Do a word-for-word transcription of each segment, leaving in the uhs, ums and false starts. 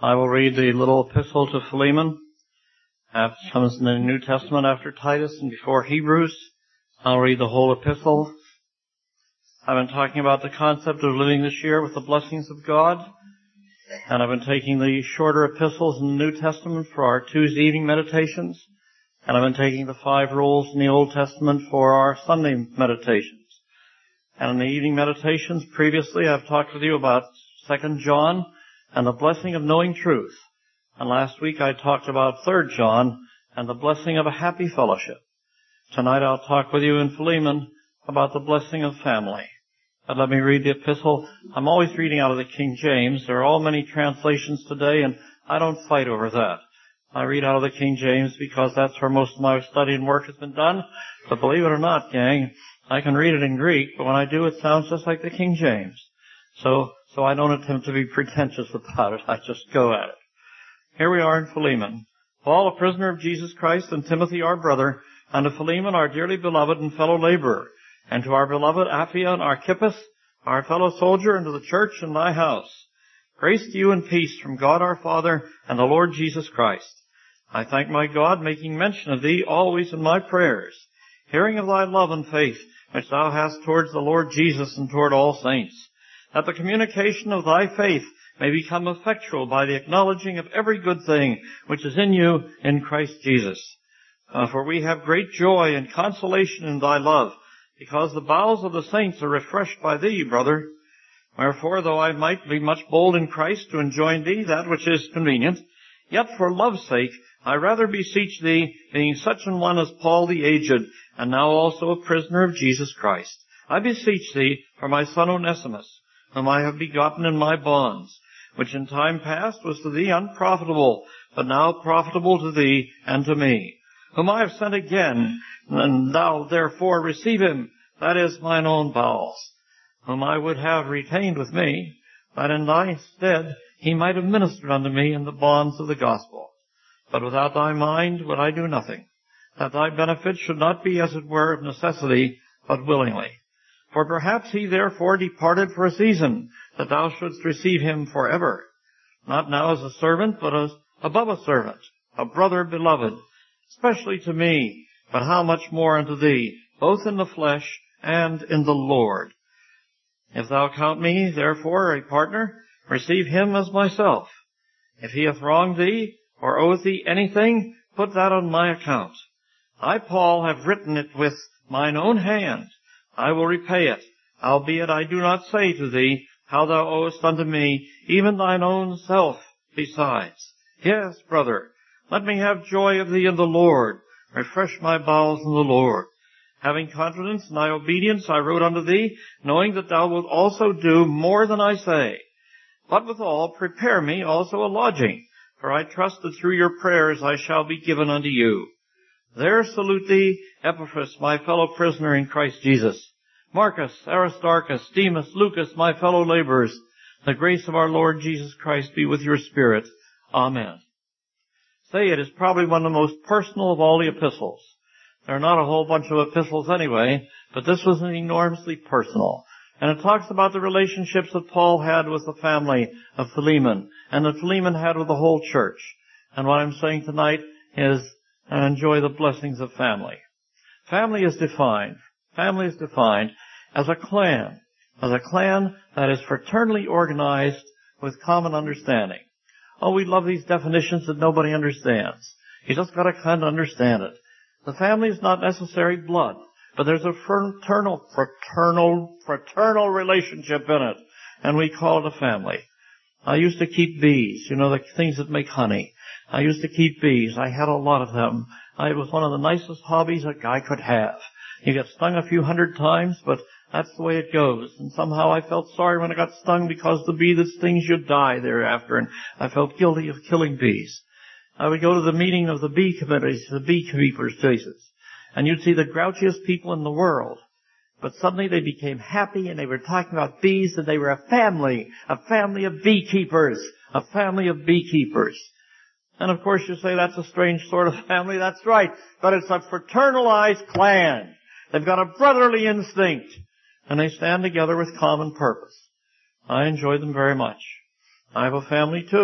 I will read the little epistle to Philemon. It comes in the New Testament after Titus and before Hebrews. I'll read the whole epistle. I've been talking about the concept of living this year with the blessings of God. And I've been taking the shorter epistles in the New Testament for our Tuesday evening meditations. And I've been taking the five rules in the Old Testament for our Sunday meditations. And in the evening meditations previously, I've talked with you about Second John and the blessing of knowing truth. And last week I talked about Third John and the blessing of a happy fellowship. Tonight I'll talk with you in Philemon about the blessing of family. But let me read the epistle. I'm always reading out of the King James. There are all many translations today, and I don't fight over that. I read out of the King James because that's where most of my study and work has been done. But believe it or not, gang, I can read it in Greek, but when I do, it sounds just like the King James. So, so I don't attempt to be pretentious about it. I just go at it. Here we are in Philemon. Paul, a prisoner of Jesus Christ, and Timothy, our brother, and to Philemon, our dearly beloved and fellow laborer, and to our beloved Apphia and Archippus, our fellow soldier, and to the church in thy house. Grace to you and peace from God our Father and the Lord Jesus Christ. I thank my God, making mention of thee always in my prayers, hearing of thy love and faith, which thou hast towards the Lord Jesus and toward all saints, that the communication of thy faith may become effectual by the acknowledging of every good thing which is in you in Christ Jesus. Uh, for we have great joy and consolation in thy love, because the bowels of the saints are refreshed by thee, brother. Wherefore, though I might be much bold in Christ to enjoin thee that which is convenient, yet for love's sake I rather beseech thee, being such an one as Paul the aged, and now also a prisoner of Jesus Christ, I beseech thee for my son Onesimus, whom I have begotten in my bonds, which in time past was to thee unprofitable, but now profitable to thee and to me, whom I have sent again, and thou therefore receive him, that is mine own bowels, whom I would have retained with me, that in thy stead he might have ministered unto me in the bonds of the gospel. But without thy mind would I do nothing, that thy benefit should not be as it were of necessity, but willingly. For perhaps he therefore departed for a season, that thou shouldst receive him forever, not now as a servant, but as above a servant, a brother beloved, especially to me, but how much more unto thee, both in the flesh and in the Lord. If thou count me, therefore, a partner, receive him as myself. If he hath wronged thee, or oweth thee anything, put that on my account. I, Paul, have written it with mine own hand. I will repay it, albeit I do not say to thee how thou owest unto me, even thine own self besides. Yes, brother, let me have joy of thee in the Lord. Refresh my bowels in the Lord. Having confidence in thy obedience, I wrote unto thee, knowing that thou wilt also do more than I say. But withal, prepare me also a lodging, for I trust that through your prayers I shall be given unto you. There salute thee, Epaphras, my fellow prisoner in Christ Jesus. Marcus, Aristarchus, Demas, Lucas, my fellow laborers. The grace of our Lord Jesus Christ be with your spirit. Amen. Say, it is probably one of the most personal of all the epistles. There are not a whole bunch of epistles anyway, but this was enormously personal. And it talks about the relationships that Paul had with the family of Philemon, and that Philemon had with the whole church. And what I'm saying tonight is, enjoy the blessings of family. Family is defined, family is defined as a clan, as a clan that is fraternally organized with common understanding. Oh, we love these definitions that nobody understands. You just gotta kind of understand it. The family is not necessarily blood, but there's a fraternal, fraternal, fraternal relationship in it, and we call it a family. I used to keep bees, you know, the things that make honey. I used to keep bees. I had a lot of them. I, it was one of the nicest hobbies a guy could have. You get stung a few hundred times, but that's the way it goes. And somehow I felt sorry when I got stung because the bee that stings you die thereafter, and I felt guilty of killing bees. I would go to the meeting of the bee committees, the beekeepers' places, and you'd see the grouchiest people in the world. But suddenly they became happy, and they were talking about bees, and they were a family, a family of beekeepers, a family of beekeepers. And of course you say that's a strange sort of family. That's right. But it's a fraternalized clan. They've got a brotherly instinct. And they stand together with common purpose. I enjoy them very much. I have a family too.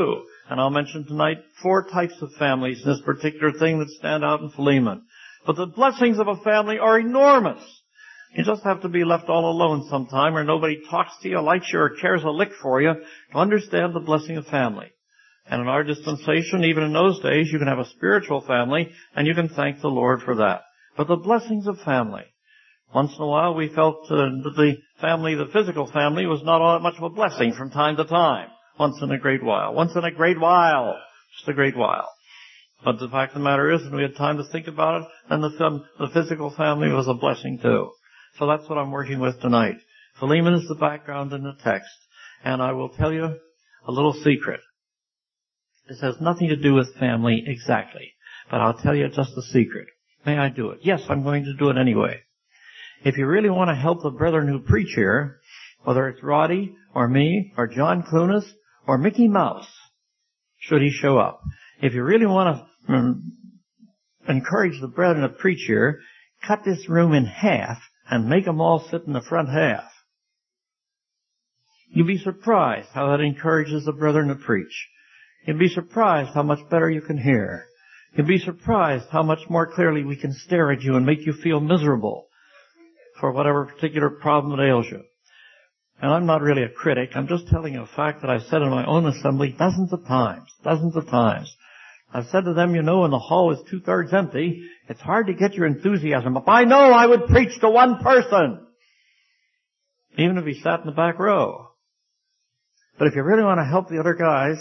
And I'll mention tonight four types of families in this particular thing that stand out in Philemon. But the blessings of a family are enormous. You just have to be left all alone sometime, or nobody talks to you, likes you, or cares a lick for you to understand the blessing of family. And in our dispensation, even in those days, you can have a spiritual family, and you can thank the Lord for that. But the blessings of family. Once in a while, we felt uh, that the family, the physical family, was not all that much of a blessing from time to time. Once in a great while. Once in a great while. Just a great while. But the fact of the matter is, when we had time to think about it, then the, fam- the physical family was a blessing too. So that's what I'm working with tonight. Philemon is the background in the text. And I will tell you a little secret. This has nothing to do with family exactly. But I'll tell you just a secret. May I do it? Yes, I'm going to do it anyway. If you really want to help the brethren who preach here, whether it's Roddy or me or John Clunas or Mickey Mouse, should he show up. If you really want to um, encourage the brethren to preach here, cut this room in half and make them all sit in the front half. You'll be surprised how that encourages the brethren to preach. You'll be surprised how much better you can hear. You'll be surprised how much more clearly we can stare at you and make you feel miserable for whatever particular problem that ails you. And I'm not really a critic. I'm just telling you a fact that I've said in my own assembly dozens of times, dozens of times. I've said to them, you know, when the hall is two-thirds empty, it's hard to get your enthusiasm. But I know I would preach to one person, even if he sat in the back row. But if you really want to help the other guys,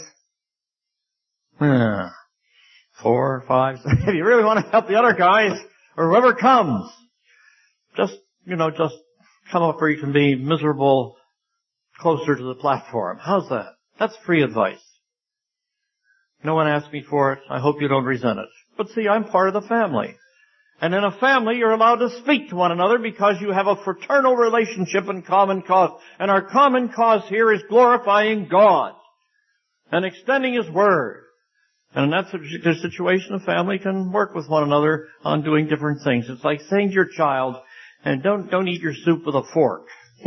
eh, four, five, six, if you really want to help the other guys, or whoever comes, just, you know, just come up where you can be miserable closer to the platform. How's that? That's free advice. No one asked me for it. I hope you don't resent it. But see, I'm part of the family. And in a family, you're allowed to speak to one another because you have a fraternal relationship and common cause. And our common cause here is glorifying God and extending His Word. And in that particular situation, a family can work with one another on doing different things. It's like saying to your child, and don't, don't eat your soup with a fork.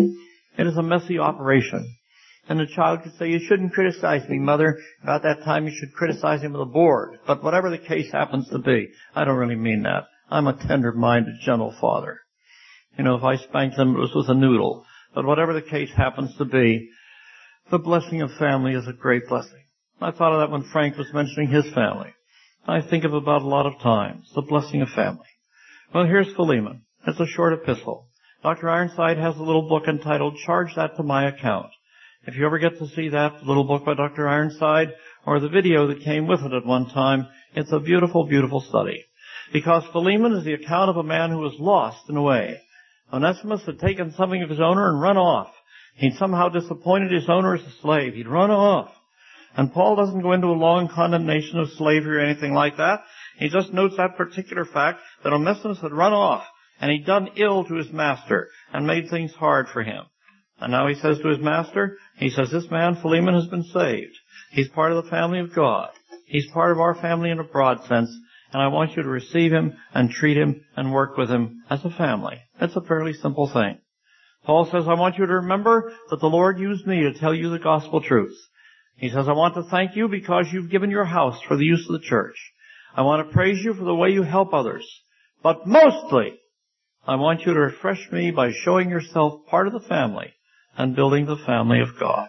It is a messy operation. And the child could say, you shouldn't criticize me, Mother. About that time you should criticize him with a board. But whatever the case happens to be, I don't really mean that. I'm a tender-minded, gentle father. You know, if I spanked them, it was with a noodle. But whatever the case happens to be, the blessing of family is a great blessing. I thought of that when Frank was mentioning his family. I think of about a lot of times, the blessing of family. Well, here's Philemon. It's a short epistle. Doctor Ironside has a little book entitled, Charge That to My Account. If you ever get to see that little book by Doctor Ironside, or the video that came with it at one time, it's a beautiful, beautiful study. Because Philemon is the account of a man who was lost in a way. Onesimus had taken something of his owner and run off. He'd somehow disappointed his owner as a slave. He'd run off. And Paul doesn't go into a long condemnation of slavery or anything like that. He just notes that particular fact that Onesimus had run off, and he'd done ill to his master and made things hard for him. And now he says to his master, he says, this man, Philemon, has been saved. He's part of the family of God. He's part of our family in a broad sense, and I want you to receive him and treat him and work with him as a family. It's a fairly simple thing. Paul says, I want you to remember that the Lord used me to tell you the gospel truth. He says, I want to thank you because you've given your house for the use of the church. I want to praise you for the way you help others. But mostly, I want you to refresh me by showing yourself part of the family and building the family of God.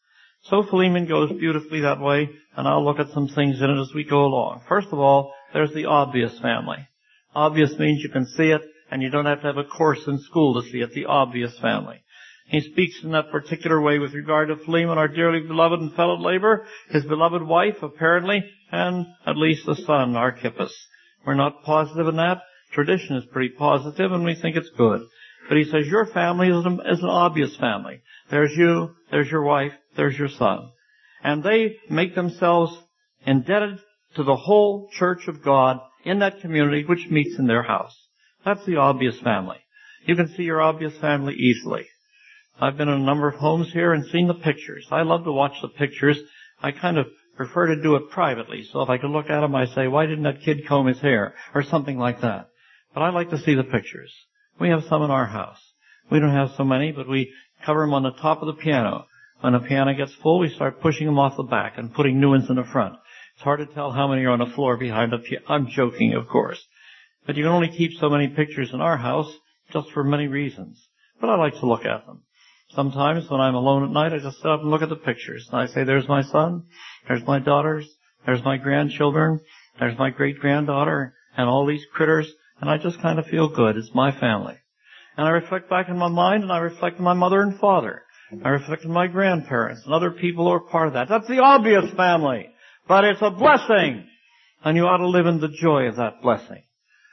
So Philemon goes beautifully that way, and I'll look at some things in it as we go along. First of all, there's the obvious family. Obvious means you can see it, and you don't have to have a course in school to see it, the obvious family. He speaks in that particular way with regard to Philemon, our dearly beloved and fellow laborer, his beloved wife, apparently, and at least the son, Archippus. We're not positive in that. Tradition is pretty positive, and we think it's good. But he says, your family is an, is an obvious family. There's you, there's your wife, there's your son. And they make themselves indebted to the whole church of God in that community which meets in their house. That's the obvious family. You can see your obvious family easily. I've been in a number of homes here and seen the pictures. I love to watch the pictures. I kind of prefer to do it privately. So if I could look at them, I say, why didn't that kid comb his hair? Or something like that. But I like to see the pictures. We have some in our house. We don't have so many, but we cover them on the top of the piano. When a piano gets full, we start pushing them off the back and putting new ones in the front. It's hard to tell how many are on the floor behind the piano. I'm joking, of course. But you can only keep so many pictures in our house just for many reasons. But I like to look at them. Sometimes when I'm alone at night, I just sit up and look at the pictures. And I say, there's my son, there's my daughters, there's my grandchildren, there's my great-granddaughter, and all these critters. And I just kind of feel good. It's my family. And I reflect back in my mind, and I reflect on my mother and father. I reflect on my grandparents and other people who are part of that. That's the obvious family. But it's a blessing. And you ought to live in the joy of that blessing.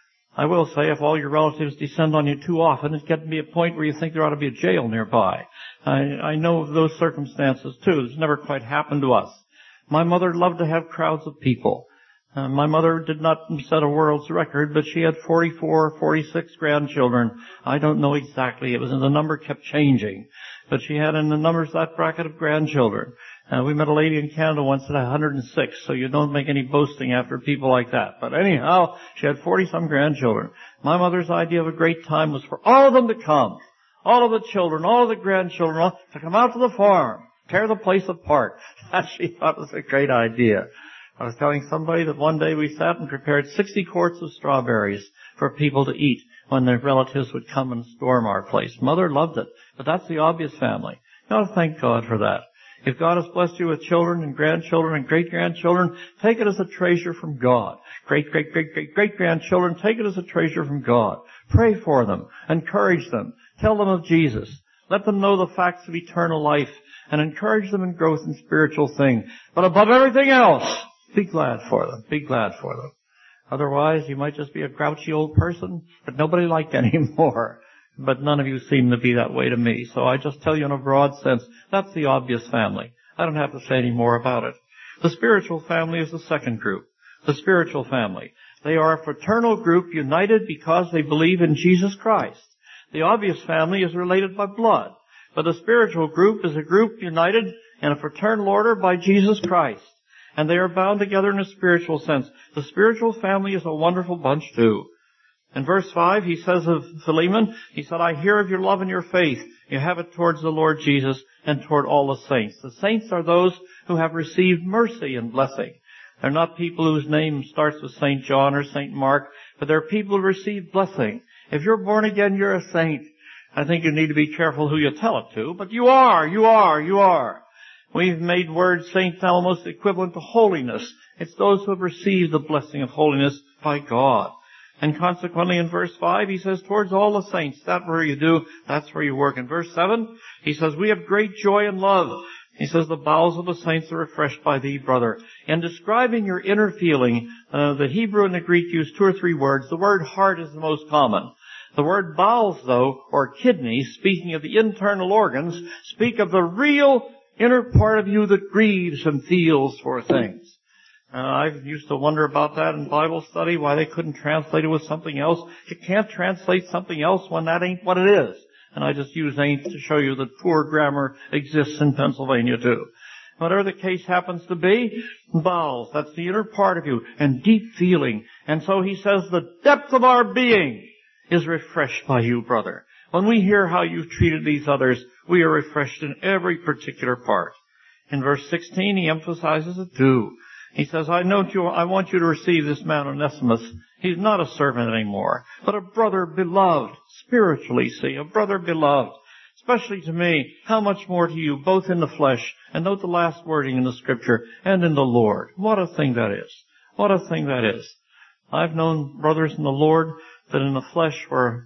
I will say, if all your relatives descend on you too often, it gets to be a point where you think there ought to be a jail nearby. I, I know of those circumstances too. It's never quite happened to us. My mother loved to have crowds of people. Uh, my mother did not set a world's record, but she had forty-four, forty-six grandchildren. I don't know exactly. It was, the number kept changing. But she had in the numbers that bracket of grandchildren. Uh, we met a lady in Canada once that had one hundred six, so you don't make any boasting after people like that. But anyhow, she had forty-some grandchildren. My mother's idea of a great time was for all of them to come. All of the children, all of the grandchildren, all, to come out to the farm, tear the place apart. That she thought was a great idea. I was telling somebody that one day we sat and prepared sixty quarts of strawberries for people to eat when their relatives would come and storm our place. Mother loved it, but that's the obvious family. You ought to thank God for that. If God has blessed you with children and grandchildren and great-grandchildren, take it as a treasure from God. Great, great, great, great, great-grandchildren, take it as a treasure from God. Pray for them. Encourage them. Tell them of Jesus. Let them know the facts of eternal life and encourage them in growth in spiritual things. But above everything else, be glad for them. Be glad for them. Otherwise, you might just be a grouchy old person that nobody liked anymore. But none of you seem to be that way to me. So I just tell you in a broad sense, that's the obvious family. I don't have to say any more about it. The spiritual family is the second group. The spiritual family. They are a fraternal group united because they believe in Jesus Christ. The obvious family is related by blood. But the spiritual group is a group united in a fraternal order by Jesus Christ. And they are bound together in a spiritual sense. The spiritual family is a wonderful bunch too. In verse five, he says of Philemon, he said, I hear of your love and your faith. You have it towards the Lord Jesus and toward all the saints. The saints are those who have received mercy and blessing. They're not people whose name starts with Saint John or Saint Mark, but they're people who receive blessing. If you're born again, you're a saint. I think you need to be careful who you tell it to, but you are, you are, you are. We've made word saint almost equivalent to holiness. It's those who have received the blessing of holiness by God. And consequently in verse five, he says, towards all the saints, that's where you do, that's where you work. In verse seven, he says, we have great joy and love. He says, the bowels of the saints are refreshed by thee, brother. In describing your inner feeling, uh, the Hebrew and the Greek use two or three words. The word heart is the most common. The word bowels, though, or kidneys, speaking of the internal organs, speak of the real inner part of you that grieves and feels for things. Uh, I used to wonder about that in Bible study, why they couldn't translate it with something else. You can't translate something else when that ain't what it is. And I just use ain't to show you that poor grammar exists in Pennsylvania too. Whatever the case happens to be, bowels, that's the inner part of you, and deep feeling. And so he says the depth of our being is refreshed by you, brother. When we hear how you've treated these others, we are refreshed in every particular part. In verse sixteen, he emphasizes it too. He says, I know you, I want you to receive this man Onesimus. He's not a servant anymore, but a brother beloved, spiritually, see, a brother beloved. Especially to me, how much more to you, both in the flesh, and note the last wording in the scripture, and in the Lord. What a thing that is. What a thing that is. I've known brothers in the Lord that in the flesh were,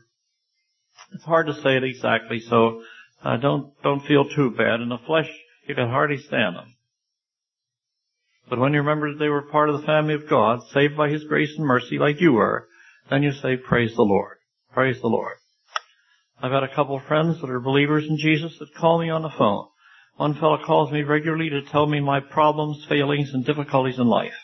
it's hard to say it exactly, so uh, don't, don't feel too bad. In the flesh, you can hardly stand them. But when you remember that they were part of the family of God, saved by His grace and mercy like you were, then you say, praise the Lord. Praise the Lord. I've had a couple of friends that are believers in Jesus that call me on the phone. One fellow calls me regularly to tell me my problems, failings, and difficulties in life.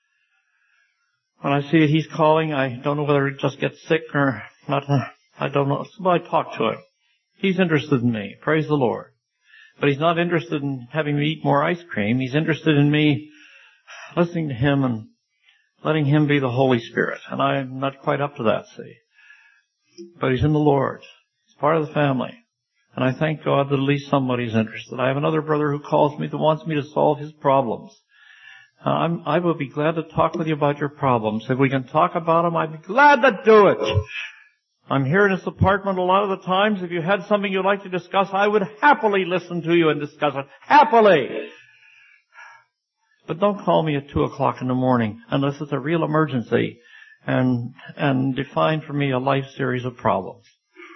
When I see that he's calling, I don't know whether he just gets sick or not. I don't know. So I talk to him. He's interested in me. Praise the Lord. But he's not interested in having me eat more ice cream. He's interested in me listening to him and letting him be the Holy Spirit. And I'm not quite up to that, see. But he's in the Lord. He's part of the family. And I thank God that at least somebody's interested. I have another brother who calls me that wants me to solve his problems. Uh, I'm, I will be glad to talk with you about your problems. If we can talk about them, I'd be glad to do it. I'm here in this apartment a lot of the times. If you had something you'd like to discuss, I would happily listen to you and discuss it. Happily! But don't call me at two o'clock in the morning unless it's a real emergency and, and define for me a life series of problems.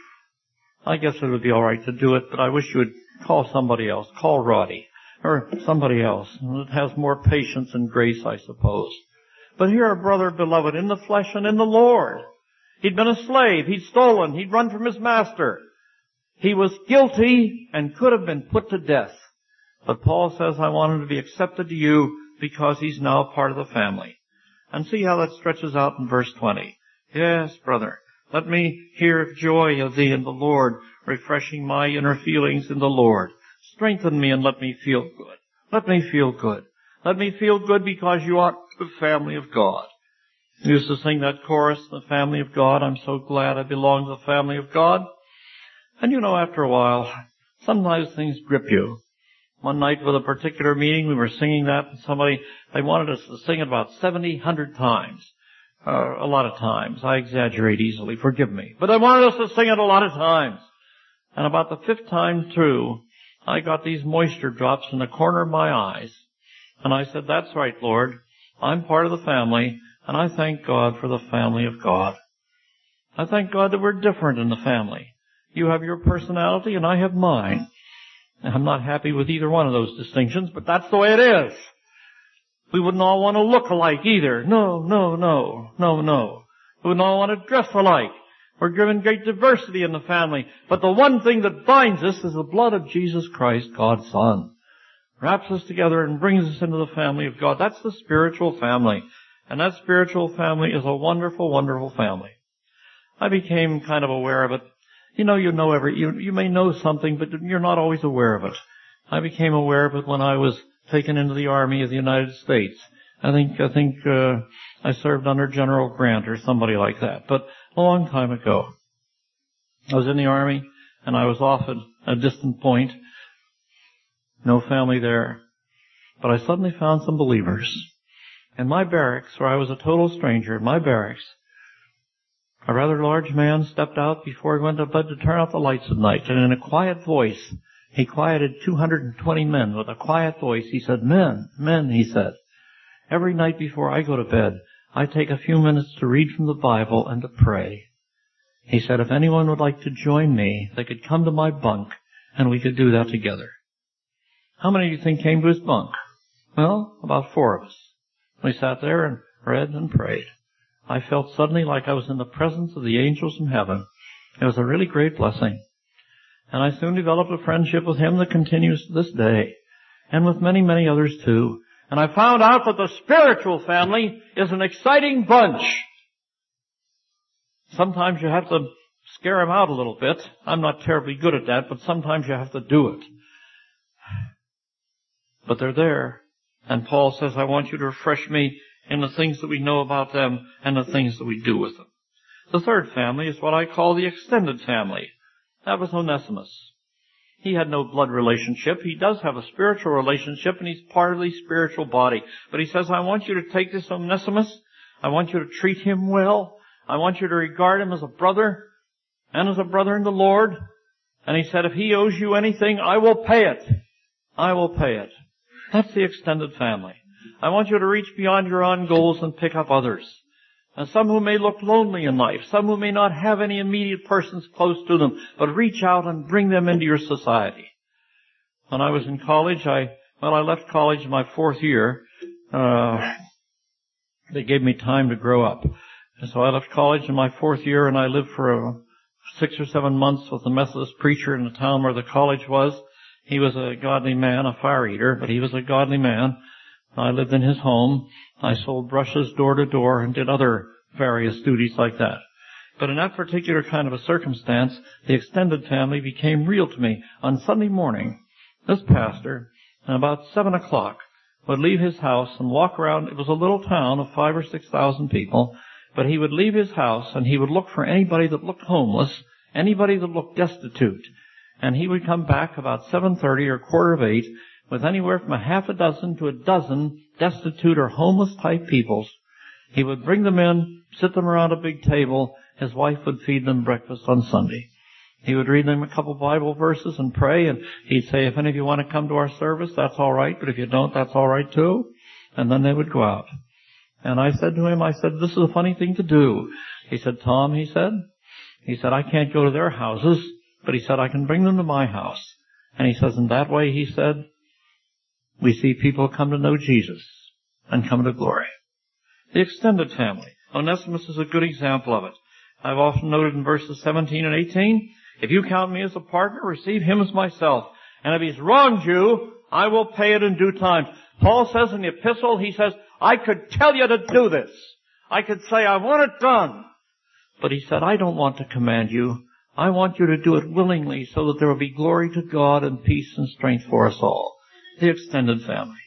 I guess it would be all right to do it, but I wish you would call somebody else. Call Roddy. Or somebody else. It has more patience and grace, I suppose. But here, a brother beloved in the flesh and in the Lord. He'd been a slave. He'd stolen. He'd run from his master. He was guilty and could have been put to death. But Paul says, I want him to be accepted to you because he's now part of the family. And see how that stretches out in verse twenty. Yes, brother, let me hear joy of thee in the Lord, refreshing my inner feelings in the Lord. Strengthen me and let me feel good. Let me feel good. Let me feel good because you are the family of God. I used to sing that chorus, the family of God. I'm so glad I belong to the family of God. And you know, after a while, sometimes things grip you. One night with a particular meeting, we were singing that, and somebody, they wanted us to sing it about seventy, one hundred times. Uh, a lot of times. I exaggerate easily, forgive me. But they wanted us to sing it a lot of times. And about the fifth time through, I got these moisture drops in the corner of my eyes. And I said, that's right, Lord. I'm part of the family, and I thank God for the family of God. I thank God that we're different in the family. You have your personality, and I have mine. I'm not happy with either one of those distinctions, but that's the way it is. We wouldn't all want to look alike either. No, no, no, no, no. We wouldn't all want to dress alike. We're given great diversity in the family. But the one thing that binds us is the blood of Jesus Christ, God's Son. Wraps us together and brings us into the family of God. That's the spiritual family. And that spiritual family is a wonderful, wonderful family. I became kind of aware of it. You know, you know every, you, you may know something, but you're not always aware of it. I became aware of it when I was taken into the Army of the United States. I think, I think, uh, I served under General Grant or somebody like that, but a long time ago. I was in the Army, and I was off at a distant point. No family there. But I suddenly found some believers. In my barracks, where I was a total stranger, in my barracks, a rather large man stepped out before he went to bed to turn out the lights at night, and in a quiet voice, he quieted two hundred twenty men with a quiet voice. He said, men, men, he said, every night before I go to bed, I take a few minutes to read from the Bible and to pray. He said, if anyone would like to join me, they could come to my bunk, and we could do that together. How many do you think came to his bunk? Well, about four of us. We sat there and read and prayed. I felt suddenly like I was in the presence of the angels from heaven. It was a really great blessing. And I soon developed a friendship with him that continues to this day, and with many, many others too. And I found out that the spiritual family is an exciting bunch. Sometimes you have to scare them out a little bit. I'm not terribly good at that, but sometimes you have to do it. But they're there. And Paul says, I want you to refresh me in the things that we know about them and the things that we do with them. The third family is what I call the extended family. That was Onesimus. He had no blood relationship. He does have a spiritual relationship, and he's part of the spiritual body. But he says, I want you to take this Onesimus. I want you to treat him well. I want you to regard him as a brother and as a brother in the Lord. And he said, if he owes you anything, I will pay it. I will pay it. That's the extended family. I want you to reach beyond your own goals and pick up others. And some who may look lonely in life, some who may not have any immediate persons close to them, but reach out and bring them into your society. When I was in college, I, well, I left college in my fourth year. Uh, they gave me time to grow up. And so I left college in my fourth year, and I lived for a, six or seven months with a Methodist preacher in the town where the college was. He was a godly man, a fire eater, but he was a godly man. I lived in his home. I sold brushes door to door and did other various duties like that. But in that particular kind of a circumstance, the extended family became real to me. On Sunday morning, this pastor, at about seven o'clock, would leave his house and walk around. It was a little town of five or six thousand people, but he would leave his house and he would look for anybody that looked homeless, anybody that looked destitute. And he would come back about seven thirty or quarter of eight with anywhere from a half a dozen to a dozen destitute or homeless type peoples. He would bring them in, sit them around a big table. His wife would feed them breakfast on Sunday. He would read them a couple Bible verses and pray, and he'd say, if any of you want to come to our service, that's all right, but if you don't, that's all right too. And then they would go out. And I said to him, I said, this is a funny thing to do. He said, Tom, he said, he said, I can't go to their houses, but he said, I can bring them to my house. And he says, in that way, he said, we see people come to know Jesus and come to glory. The extended family. Onesimus is a good example of it. I've often noted in verses seventeen and eighteen, if you count me as a partner, receive him as myself. And if he's wronged you, I will pay it in due time. Paul says in the epistle, he says, I could tell you to do this. I could say, I want it done. But he said, I don't want to command you. I want you to do it willingly so that there will be glory to God and peace and strength for us all. The extended family.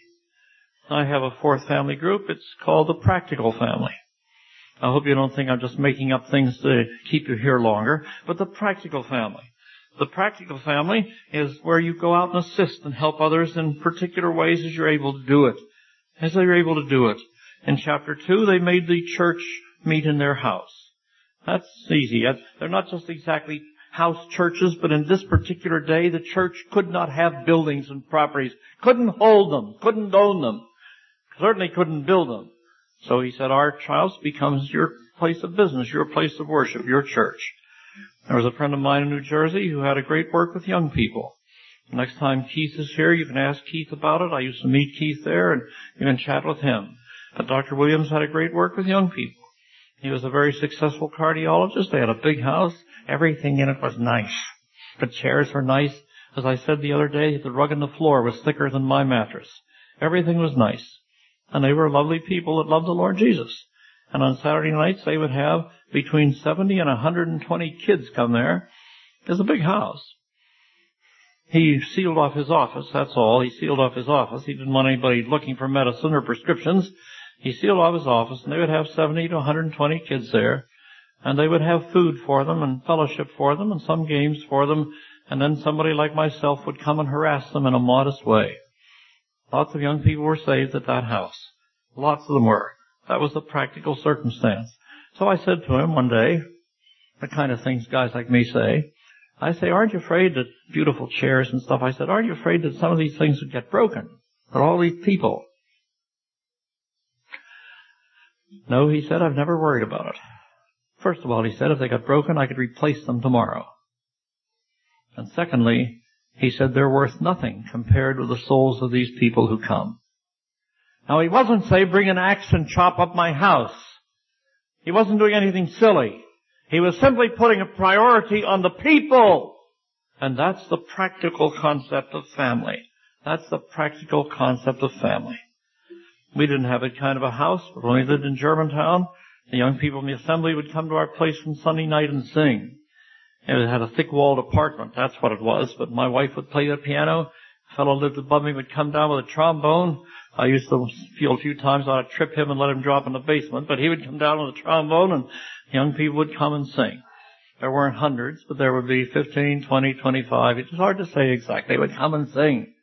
I have a fourth family group. It's called the practical family. I hope you don't think I'm just making up things to keep you here longer, but the practical family. The practical family is where you go out and assist and help others in particular ways as you're able to do it. As they're able to do it. In chapter two, they made the church meet in their house. That's easy. They're not just exactly house churches, but in this particular day, the church could not have buildings and properties, couldn't hold them, couldn't own them, certainly couldn't build them. So he said, our house becomes your place of business, your place of worship, your church. There was a friend of mine in New Jersey who had a great work with young people. Next time Keith is here, you can ask Keith about it. I used to meet Keith there, and you can chat with him. But Doctor Williams had a great work with young people. He was a very successful cardiologist. They had a big house. Everything in it was nice. The chairs were nice. As I said the other day, the rug on the floor was thicker than my mattress. Everything was nice. And they were lovely people that loved the Lord Jesus. And on Saturday nights, they would have between seventy and one hundred twenty kids come there. It was a big house. He sealed off his office, that's all. He sealed off his office. He didn't want anybody looking for medicine or prescriptions. He sealed off his office, and they would have seventy to one hundred twenty kids there. And they would have food for them and fellowship for them and some games for them. And then somebody like myself would come and harass them in a modest way. Lots of young people were saved at that house. Lots of them were. That was the practical circumstance. So I said to him one day, the kind of things guys like me say, I say, aren't you afraid that beautiful chairs and stuff, I said, aren't you afraid that some of these things would get broken? That all these people. No, he said, I've never worried about it. First of all, he said, if they got broken, I could replace them tomorrow. And secondly, he said, they're worth nothing compared with the souls of these people who come. Now, he wasn't saying, bring an axe and chop up my house. He wasn't doing anything silly. He was simply putting a priority on the people. And that's the practical concept of family. That's the practical concept of family. We didn't have that kind of a house, but when we lived in Germantown, the young people in the assembly would come to our place on Sunday night and sing. It had a thick-walled apartment, that's what it was, but my wife would play the piano. A fellow lived above me would come down with a trombone. I used to feel a few times I ought to trip him and let him drop in the basement, but he would come down with a trombone and young people would come and sing. There weren't hundreds, but there would be fifteen, twenty, twenty-five. It's hard to say exactly. They would come and sing.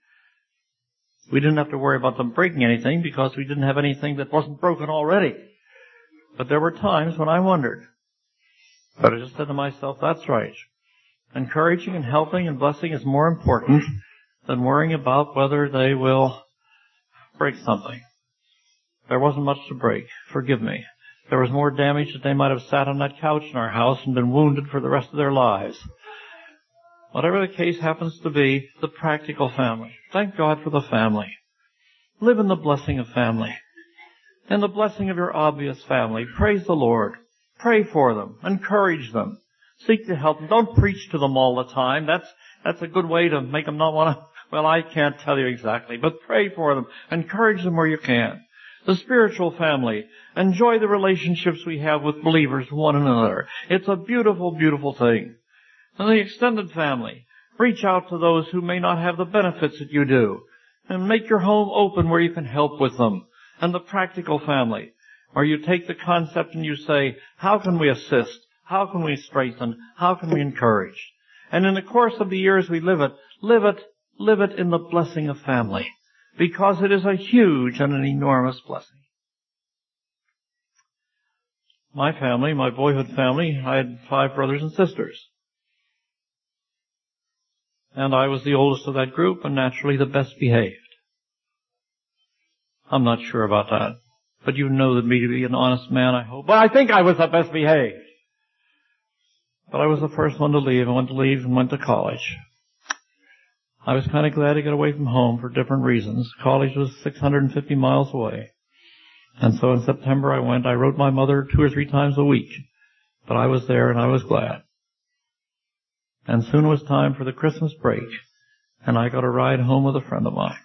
We didn't have to worry about them breaking anything because we didn't have anything that wasn't broken already. But there were times when I wondered. But I just said to myself, that's right. Encouraging and helping and blessing is more important than worrying about whether they will break something. There wasn't much to break. Forgive me. There was more damage that they might have sat on that couch in our house and been wounded for the rest of their lives. Whatever the case happens to be, the practical family. Thank God for the family. Live in the blessing of family. In the blessing of your obvious family. Praise the Lord. Pray for them. Encourage them. Seek to help them. Don't preach to them all the time. That's, that's a good way to make them not want to, well, I can't tell you exactly, but pray for them. Encourage them where you can. The spiritual family. Enjoy the relationships we have with believers one another. It's a beautiful, beautiful thing. And the extended family. Reach out to those who may not have the benefits that you do. And make your home open where you can help with them. And the practical family. Where you take the concept and you say, how can we assist? How can we strengthen? How can we encourage? And in the course of the years we live it, live it, live it in the blessing of family. Because it is a huge and an enormous blessing. My family, my boyhood family, I had five brothers and sisters. And I was the oldest of that group and naturally the best behaved. I'm not sure about that. But you know that me to be an honest man, I hope. But I think I was the best behaved. But I was the first one to leave. I went to leave and went to college. I was kind of glad to get away from home for different reasons. College was six hundred fifty miles away. And so in September I went. I wrote my mother two or three times a week. But I was there and I was glad. And soon it was time for the Christmas break. And I got a ride home with a friend of mine.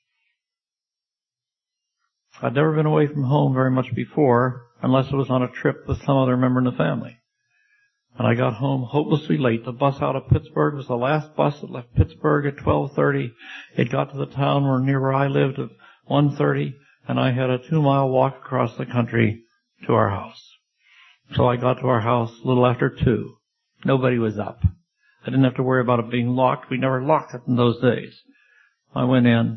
I'd never been away from home very much before, unless it was on a trip with some other member in the family. And I got home hopelessly late. The bus out of Pittsburgh was the last bus that left Pittsburgh at twelve thirty. It got to the town where near where I lived at one thirty, and I had a two-mile walk across the country to our house. So I got to our house a little after two. Nobody was up. I didn't have to worry about it being locked. We never locked it in those days. I went in.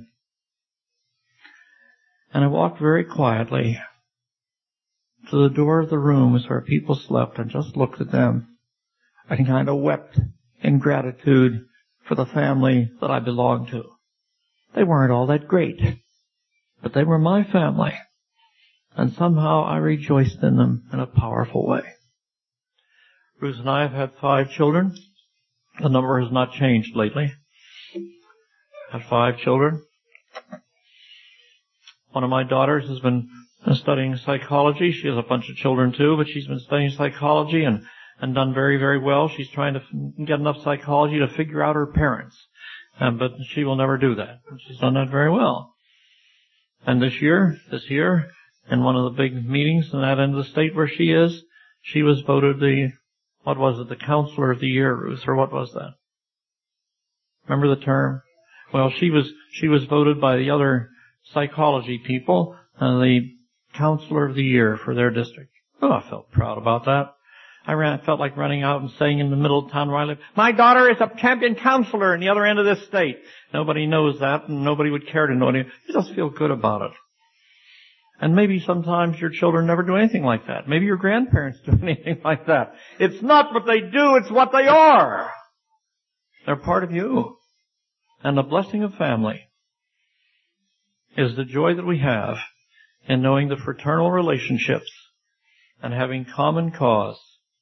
And I walked very quietly to the door of the rooms where people slept and just looked at them and kind of wept in gratitude for the family that I belonged to. They weren't all that great, but they were my family. And somehow I rejoiced in them in a powerful way. Ruth and I have had five children. The number has not changed lately. Had five children. One of my daughters has been studying psychology. She has a bunch of children too, but she's been studying psychology and, and done very, very well. She's trying to get enough psychology to figure out her parents. Um, but she will never do that. She's done that very well. And this year, this year, in one of the big meetings in that end of the state where she is, she was voted the, what was it, the Counselor of the Year, Ruth, or what was that? Remember the term? Well, she was, she was voted by the other psychology people, uh, the Counselor of the Year for their district. Oh, I felt proud about that. I ran, felt like running out and saying in the middle of town where I live, my daughter is a champion counselor in the other end of this state. Nobody knows that, and nobody would care to know it. You just feel good about it. And maybe sometimes your children never do anything like that. Maybe your grandparents do anything like that. It's not what they do, it's what they are. They're part of you. And the blessing of family is the joy that we have in knowing the fraternal relationships and having common cause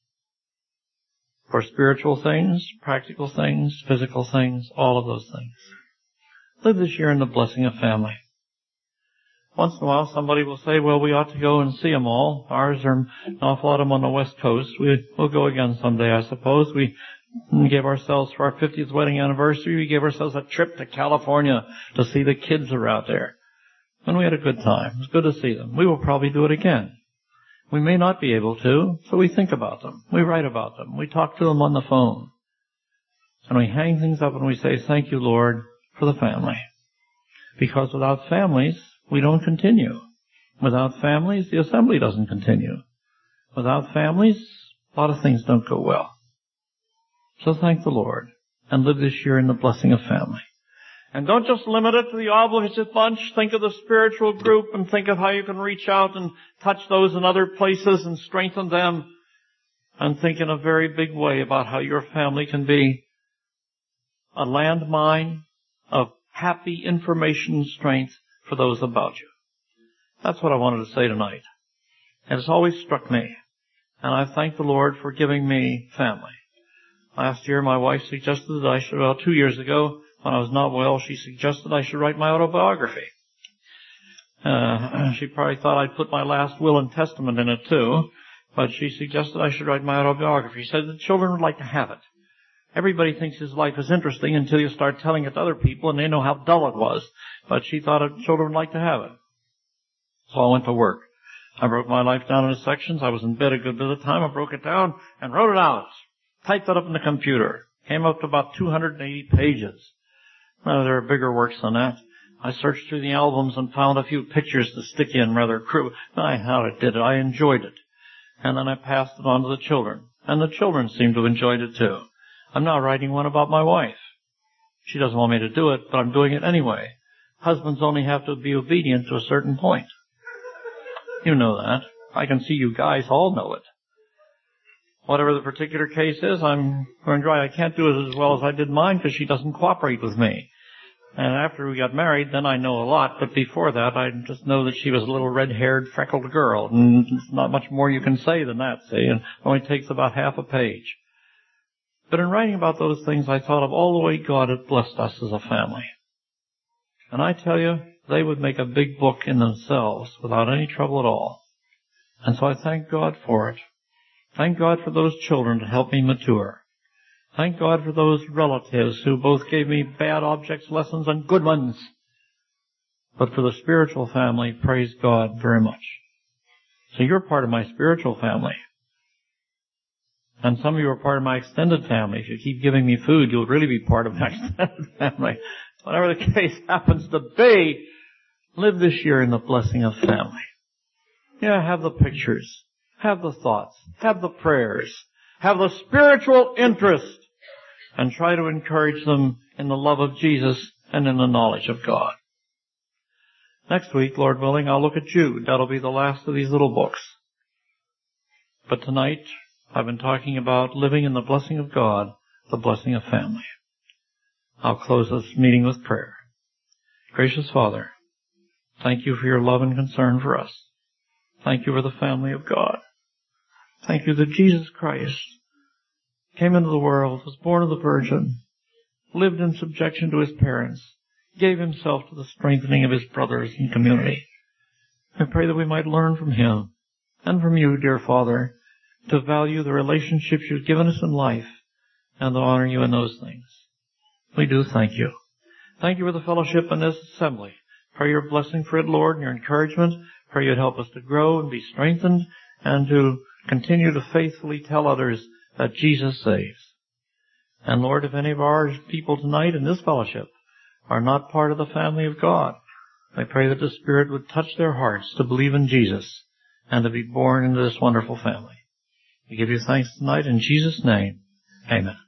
for spiritual things, practical things, physical things, all of those things. Live this year in the blessing of family. Once in a while somebody will say, well, we ought to go and see them all. Ours are an awful lot of them on the West Coast. We, we'll go again someday, I suppose. We gave ourselves, for our fiftieth wedding anniversary, we gave ourselves a trip to California to see the kids that are out there. And we had a good time. It was good to see them. We will probably do it again. We may not be able to, so we think about them. We write about them. We talk to them on the phone. And we hang things up and we say, thank you, Lord, for the family. Because without families, we don't continue. Without families, the assembly doesn't continue. Without families, a lot of things don't go well. So thank the Lord and live this year in the blessing of family. And don't just limit it to the obligate bunch. Think of the spiritual group and think of how you can reach out and touch those in other places and strengthen them. And think in a very big way about how your family can be a landmine of happy information and strength for those about you. That's what I wanted to say tonight. And it's always struck me. And I thank the Lord for giving me family. Last year my wife suggested that I should, well, two years ago, when I was not well, she suggested I should write my autobiography. Uh, she probably thought I'd put my last will and testament in it too, but she suggested I should write my autobiography. She said the children would like to have it. Everybody thinks his life is interesting until you start telling it to other people and they know how dull it was. But she thought children would like to have it. So I went to work. I broke my life down into sections. I was in bed a good bit of the time. I broke it down and wrote it out. Typed it up in the computer. Came up to about two hundred eighty pages. Well, there are bigger works than that. I searched through the albums and found a few pictures to stick in rather crude. I how I did it. I enjoyed it. And then I passed it on to the children. And the children seemed to have enjoyed it too. I'm now writing one about my wife. She doesn't want me to do it, but I'm doing it anyway. Husbands only have to be obedient to a certain point. You know that. I can see you guys all know it. Whatever the particular case is, I'm going dry. I can't do it as well as I did mine because she doesn't cooperate with me. And after we got married, then I know a lot. But before that, I just know that she was a little red-haired, freckled girl. And there's not much more you can say than that, see? And it only takes about half a page. But in writing about those things, I thought of all the way God had blessed us as a family. And I tell you, they would make a big book in themselves without any trouble at all. And so I thank God for it. Thank God for those children to help me mature. Thank God for those relatives who both gave me bad objects lessons and good ones. But for the spiritual family, praise God very much. So you're part of my spiritual family. And some of you are part of my extended family. If you keep giving me food, you'll really be part of my extended family. Whatever the case happens to be, live this year in the blessing of family. Yeah, have the pictures, have the thoughts, have the prayers, have the spiritual interest, and try to encourage them in the love of Jesus and in the knowledge of God. Next week, Lord willing, I'll look at Jude. That'll be the last of these little books. But tonight, I've been talking about living in the blessing of God, the blessing of family. I'll close this meeting with prayer. Gracious Father, thank you for your love and concern for us. Thank you for the family of God. Thank you that Jesus Christ came into the world, was born of the Virgin, lived in subjection to his parents, gave himself to the strengthening of his brothers and community. I pray that we might learn from him and from you, dear Father, to value the relationships you've given us in life and to honor you in those things. We do thank you. Thank you for the fellowship in this assembly. Pray your blessing for it, Lord, and your encouragement. Pray you'd help us to grow and be strengthened and to continue to faithfully tell others that Jesus saves. And Lord, if any of our people tonight in this fellowship are not part of the family of God, I pray that the Spirit would touch their hearts to believe in Jesus and to be born into this wonderful family. We give you thanks tonight in Jesus' name. Amen.